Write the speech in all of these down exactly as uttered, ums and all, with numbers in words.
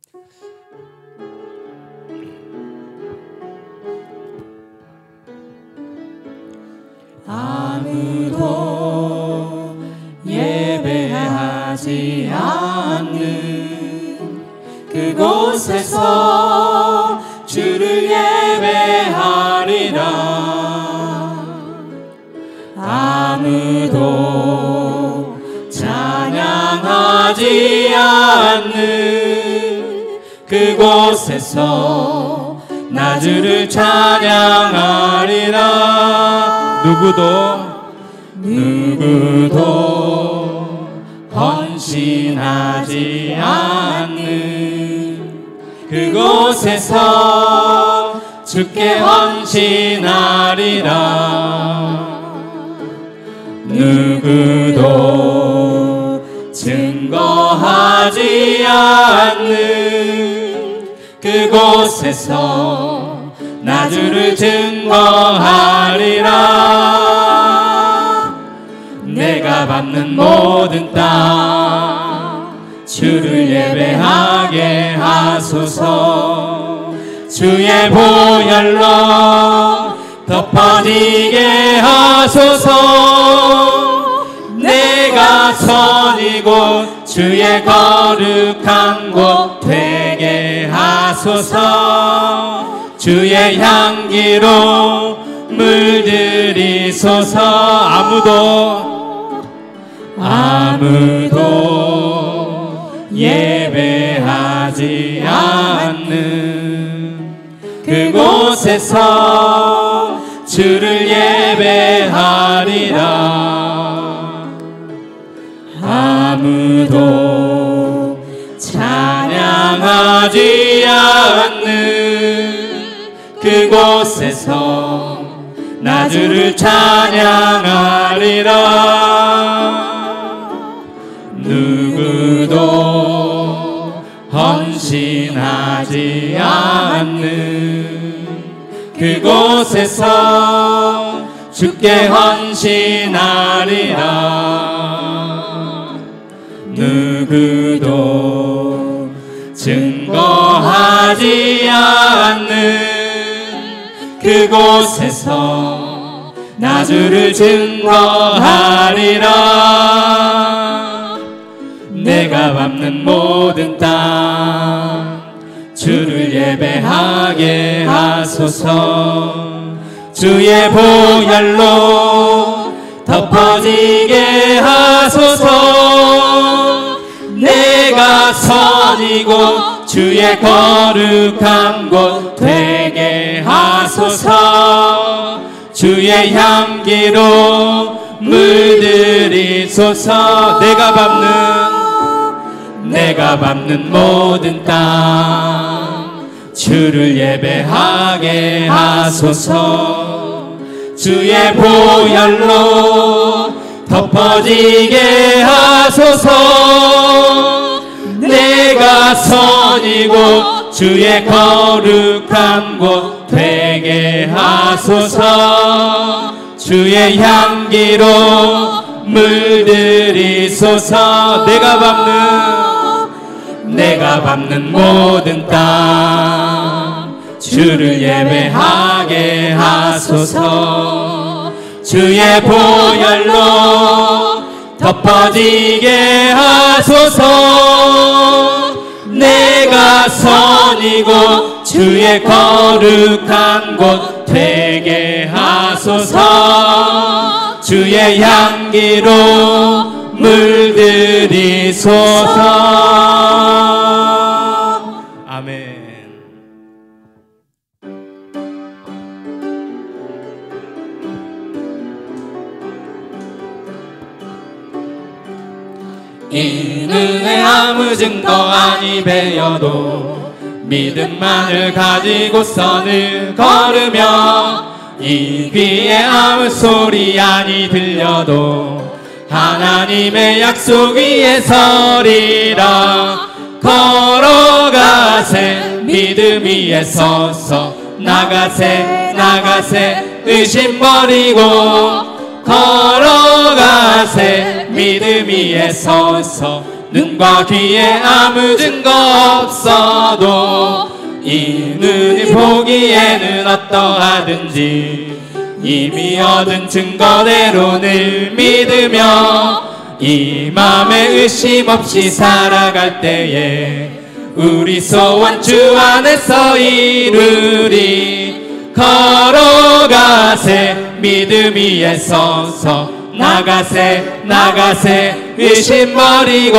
아무도 예배하지 않는 그곳에서 주를 예배하리라. 아무도 찬양하지 않는 그곳에서 나 주를 찬양하리라. 누구도 누구도 헌신하지 않는 그곳에서 주께 헌신하리라. 누구도 증거하지 않는 그곳에서 나 주를 증거하리라. 내가 밟는 모든 땅 주를 예배하게 하소서. 주의 보혈로 덮어지게 하소서. 내가 선 이곳 주의 거룩한 곳 되게 하소서. 주의 향기로 물들이소서. 아무도 아무도 예배하지 않는 그곳에서 주를 예배하리라. 아무도 찬양하지 않는 그곳에서 나 주를 찬양하리라. 누구도 헌신하지 않는 그곳에서 주께 헌신하리라. 누구도 증거하지 않는 그곳에서 나 주를 증거하리라. 내가 밟는 모든 땅 주를 예배하게 하소서. 주의 보혈로 덮어지게 하소서. 내가 선 이곳 주의 거룩한 곳 되게 하소서. 주의 향기로 물들이소서. 내가 밟는 내가 밟는 모든 땅 주를 예배하게 하소서. 주의 보혈로 덮어지게 하소서. 내가 선 이곳 주의 거룩한 곳 되게 하소서. 주의 향기로 물들이소서. 내가 밟는 내가 밟는 모든 땅 주를 예배하게 하소서. 주의 보혈로 덮어지게 하소서. 내가 선 이곳 주의 거룩한 곳 되게 하소서. 주의 향기로 물들이소서. 아멘. 이 눈에 아무 증거 아니 배여도 믿음만을 가지고서는 걸으며 이 귀에 아무 소리 아니 들려도 하나님의 약속 위에 서리라. 걸어가세 믿음 위에 서서 나가세 나가세 의심 버리고 걸어가세 믿음 위에 서서 눈과 귀에 아무 증거 없어도 이 눈이 보기에는 어떠하든지 이미 얻은 증거대로 늘 믿으며 이 맘에 의심 없이 살아갈 때에 우리 소원 주 안에서 이루리. 걸어가세 믿음 위에 서서 나가세 나가세 의심 버리고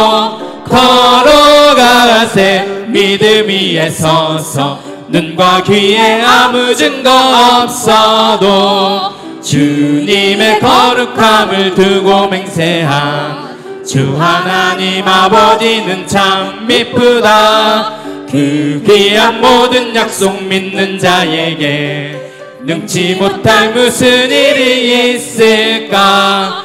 걸어가세 믿음 위에 서서 눈과 귀에 아무 증거 없어도 주님의 거룩함을 두고 맹세한 주 하나님 아버지는 참 미쁘다. 그 귀한 모든 약속 믿는 자에게 능치 못할 무슨 일이 있을까.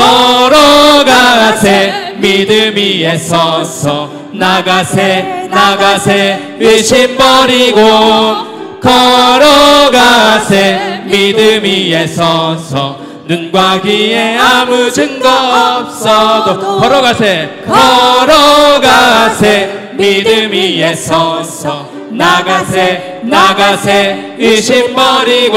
걸어가세 믿음 위에 서서 나가세 나가세 의심 버리고 걸어가세 믿음 위에 서서 눈과 귀에 아무 증거 없어도 걸어가세 걸어가세 믿음 위에 서서 나가세 나가세 의심 버리고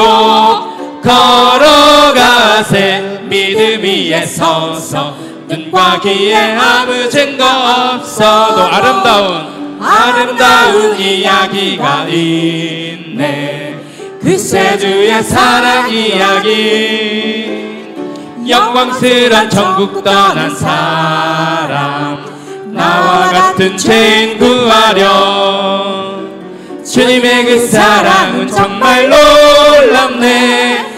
걸어가세 믿음 위에 서서 눈과 귀에 아무 증거 없어도 아름다운 아름다운 이야기가 있네. 구세주의 사랑 이야기. 영광스런 천국 떠난 사람 나와 같은 죄인 구하려. 주님의 그 사랑은 정말 놀랍네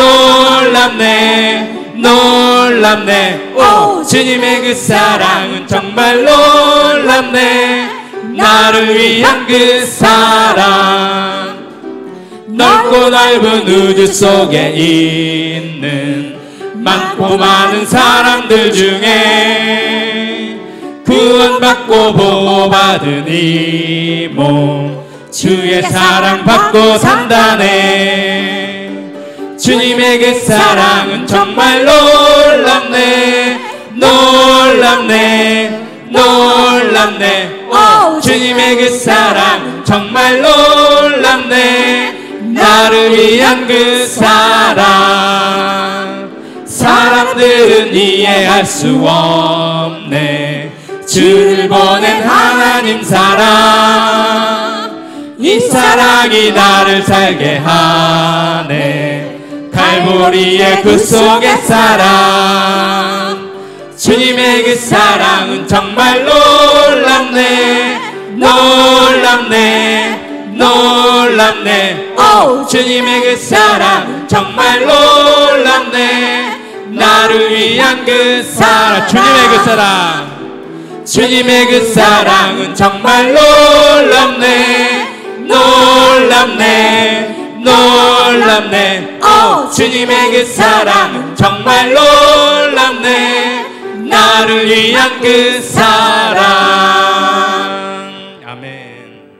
놀랍네 놀랍네. 오, 주님의 그 사랑은 정말 놀랍네. 나를 위한 그 사랑. 넓고 넓은 우주 속에 있는 많고 많은 사람들 중에 구원받고 보호받은 이 몸 주의 사랑 받고 산다네. 주님의 그 사랑은 정말 놀랍네 놀랍네 놀랍네. 오, 주님의 그 사랑은 정말 놀랍네. 나를 위한 그 사랑. 사람들은 이해할 수 없네 주를 보낸 하나님 사랑. 이 사랑이 나를 살게 하네. 갈보리의 그 속의 사랑. 주님의 그 사랑은 정말 놀랍네 놀랍네 놀랍네. 오, 주님의 그 사랑은 정말 놀랍네. 나를 위한 그 사랑. 주님의 그 사랑. 주님의 그 사랑은 정말 놀랍네 놀랍네 놀랍네. 오, 주님의 그 사랑은 정말 놀랍네. 나를 위한 그 사랑. 아멘.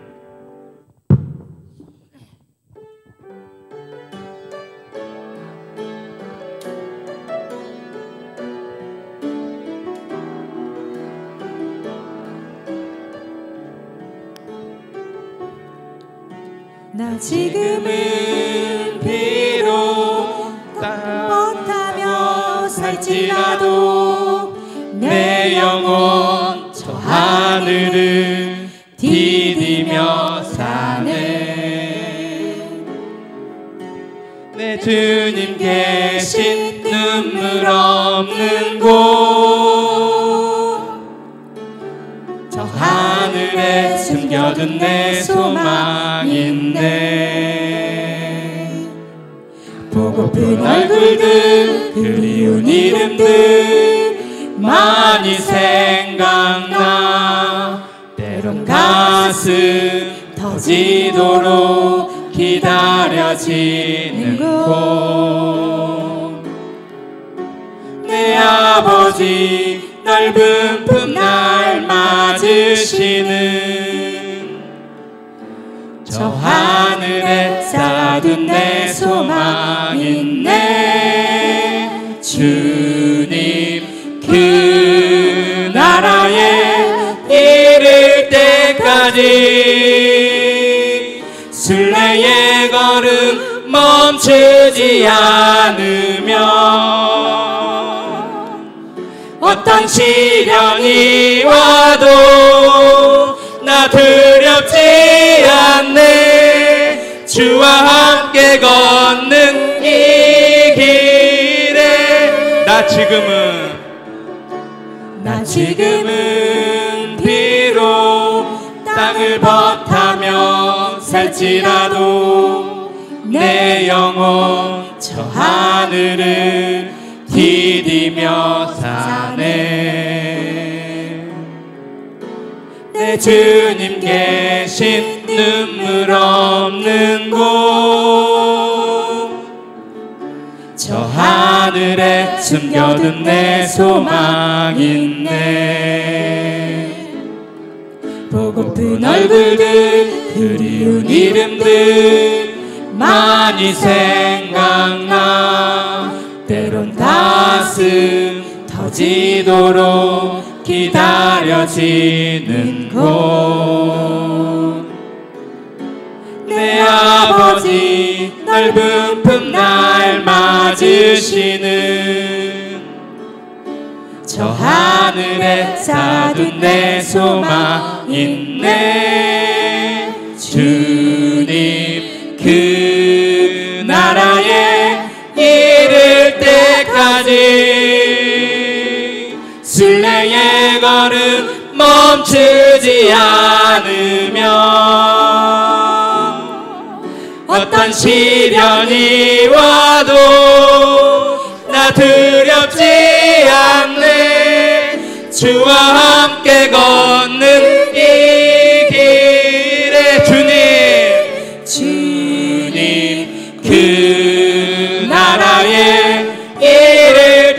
나 지금은 비록 못하며 살지라도 내 영혼 저 하늘을 디디며 사네. 내 주님 계신 눈물 없는 곳 저 하늘에 숨겨둔 내 소망 있네. 보고픈 얼굴들 그리운 이름들 많이 생각나. 때론 가슴 터지도록 기다려지는 곳. 내 아버지 넓은 품 날 맞으시는 저 하늘에 쌓아둔 내 소망 있네. 주님 그 나라에 이를 때까지 때까지 순례의 걸음 멈추지 않으며 어떤 시련이 와도 나 두렵지 않네. 주와 함께 걷는 이 길에 나 지금은 나 지금은 비록 땅을 벗하며 살지라도 내 영혼 저 하늘을 디디며 사네. 내 주님 계신 눈물 없는 곳 저 하늘에 숨겨둔 내 소망 있네. 보고픈 얼굴들 그리운 이름들 많이 생각나. 때론 가슴 터지도록 기다려지는 곳 내 아버지 넓은 품 날 맞으시는 저 하늘에 쌓아둔 내 소망 있네. 주님 그 나라에 이를 때까지 순례의 걸음 멈추지 않으며 어떤 시련이 와도 나 두렵지 않네. 주와 함께 걷는 이 길에 주님 주님 그 나라에 이를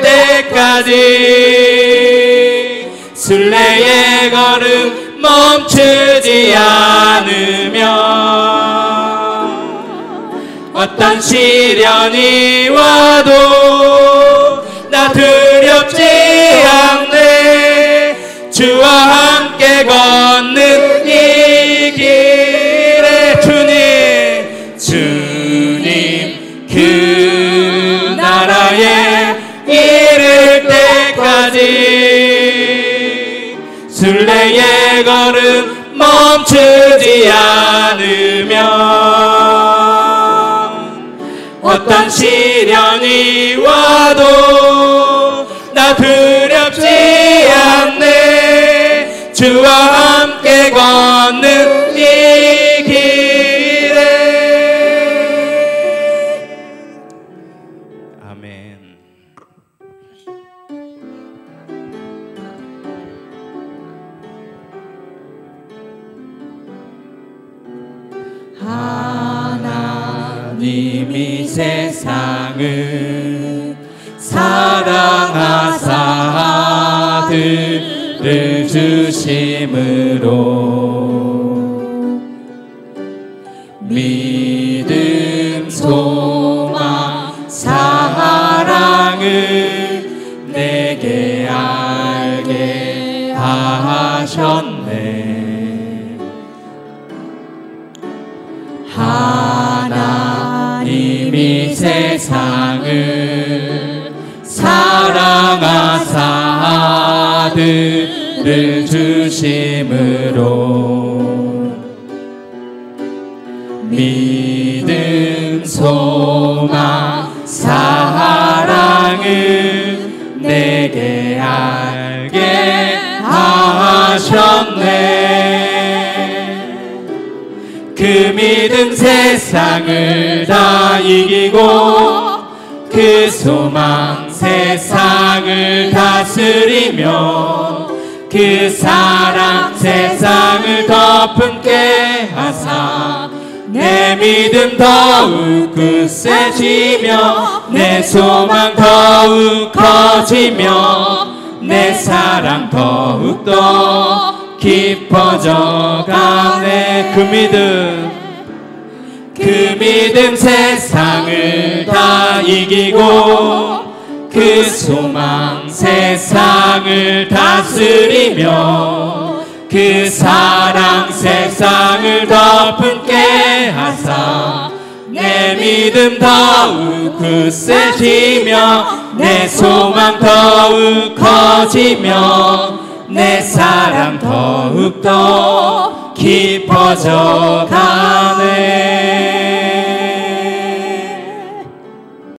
때까지 순례의 걸음 멈추지 않으며 어떤 시련이 와도 나 두렵지 않네. 주와 함께 걷는 이 길에 주님 주님 그 나라에 이를 때까지 순례의 걸음 멈추지 않으며 어떤 시련이 와도 나 두렵지 않네. 주와 함께 걷는 이 길에 아멘. 하나님이 세상을 사랑하사 아들을 주심으로 믿음 소망 사랑을 내게 알게 하셨네. 하나님이 세상을 사랑하사 아들을 주심으로 믿음 소망 사랑을 내게 알게 하셨네. 그 믿음 세상을 다 이기고 그 소망 세상을 다스리며 그 사랑 세상을 덮음게 하사 내 믿음 더욱 굳세지며 내 소망 더욱 커지며 내 사랑 더욱더 깊어져 가네. 그 믿음 그 믿음 세상을 다 이기고 그 소망 세상을 다스리며 그 사랑 세상을 믿음 더욱 굳세지며 내 소망 더욱 커지며 내 사랑 더욱더 깊어져 가네.